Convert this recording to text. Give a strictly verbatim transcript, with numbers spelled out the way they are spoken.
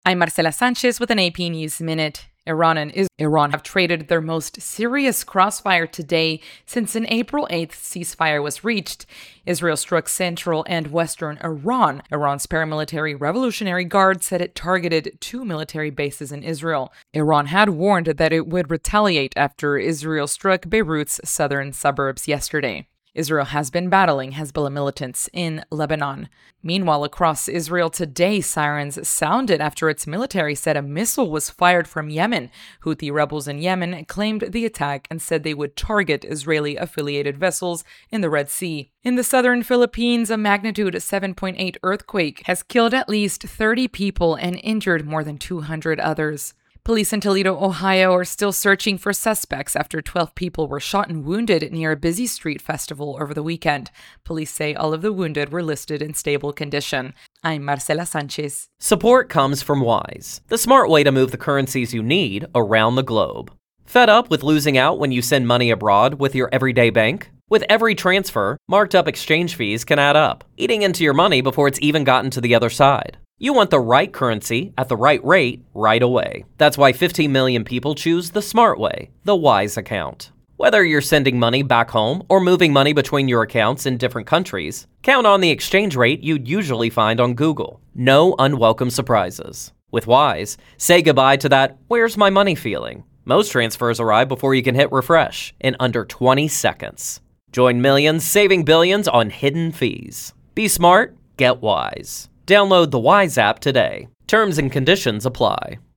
I'm Marcela Sanchez with an A P News Minute. Iran and Is- Iran have traded their most serious crossfire today since an April eighth ceasefire was reached. Israel struck central and western Iran. Iran's paramilitary Revolutionary Guard said it targeted two military bases in Israel. Iran had warned that it would retaliate after Israel struck Beirut's southern suburbs yesterday. Israel has been battling Hezbollah militants in Lebanon. Meanwhile, across Israel today, sirens sounded after its military said a missile was fired from Yemen. Houthi rebels in Yemen claimed the attack and said they would target Israeli-affiliated vessels in the Red Sea. In the southern Philippines, a magnitude seven point eight earthquake has killed at least thirty people and injured more than two hundred others. Police in Toledo, Ohio are still searching for suspects after twelve people were shot and wounded near a busy street festival over the weekend. Police say all of the wounded were listed in stable condition. I'm Marcela Sanchez. Support comes from Wise, the smart way to move the currencies you need around the globe. Fed up with losing out when you send money abroad with your everyday bank? With every transfer, marked up exchange fees can add up, eating into your money before it's even gotten to the other side. You want the right currency at the right rate right away. That's why fifteen million people choose the smart way, the Wise account. Whether you're sending money back home or moving money between your accounts in different countries, count on the exchange rate you'd usually find on Google. No unwelcome surprises. With Wise, say goodbye to that "where's my money" feeling. Most transfers arrive before you can hit refresh in under twenty seconds. Join millions saving billions on hidden fees. Be smart, get Wise. Download the Wise app today. Terms and conditions apply.